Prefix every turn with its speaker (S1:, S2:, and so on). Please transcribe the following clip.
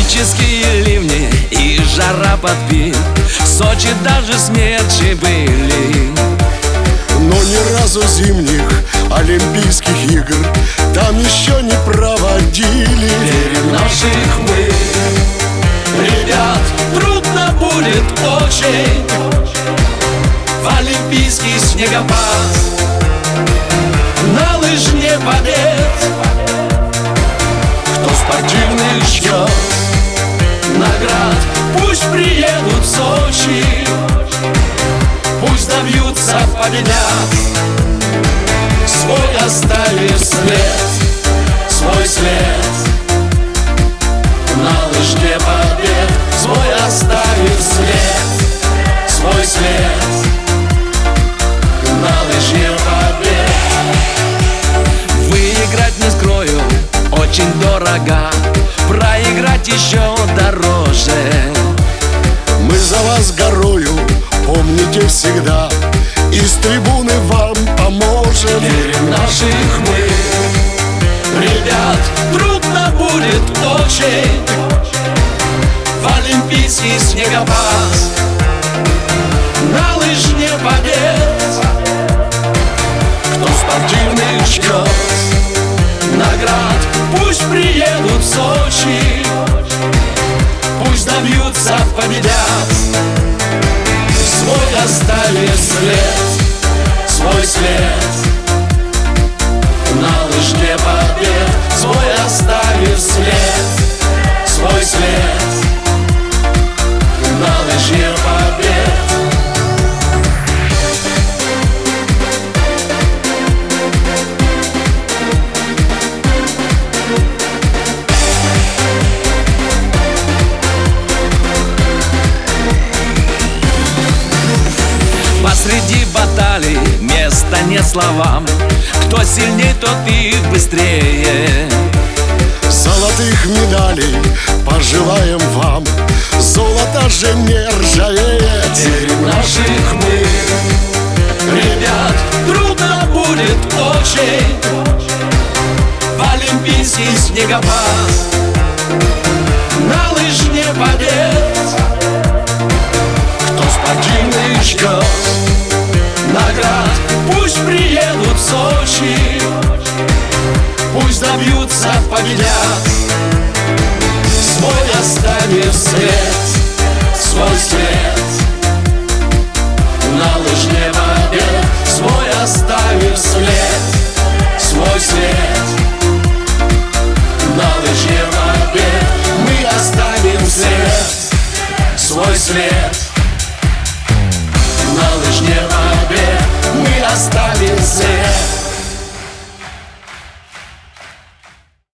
S1: тропические ливни и жара подбит. В Сочи даже смерчи были,
S2: но ни разу зимних Олимпийских игр там еще не проводили.
S1: Верим наших мы, ребят, трудно будет очень в олимпийский снегопад, на лыжне побед. Кто спортивных ждет наград, пусть приедут в Сочи, пусть добьются победят, свой оставив след, свой след на лыжне побед, свой оставив след, свой след на лыжне побед. Выиграть, не скрою, очень дорого, проиграть еще дороже.
S2: Мы за вас горою, помните всегда, из трибуны вам поможем.
S1: Верим наших мы, ребят, трудно будет очень в олимпийский снегопад, на лыжне побед. Кто спортивных ждет наград, пусть приедут в Сочи, пусть добьются победят, свой оставив след, свой след на лыжне побед, свой оставив след, свой след на лыжне побед. Посреди баталий места нет словам, кто сильней, тот и быстрее.
S2: Золотых медалей пожелаем вам, золото же не ржавеет.
S1: Верим наших мы, ребят, трудно будет очень в олимпийский снегопад, на лыжне побед. Кто спортивных ждет наград, пусть приедут в Сочи, пусть добьются победят, свой оставив след, свой след на лыжне побед, свой оставив след, свой след на лыжне побед. Мы оставим след, свой след на лыжне побед. Мы оставим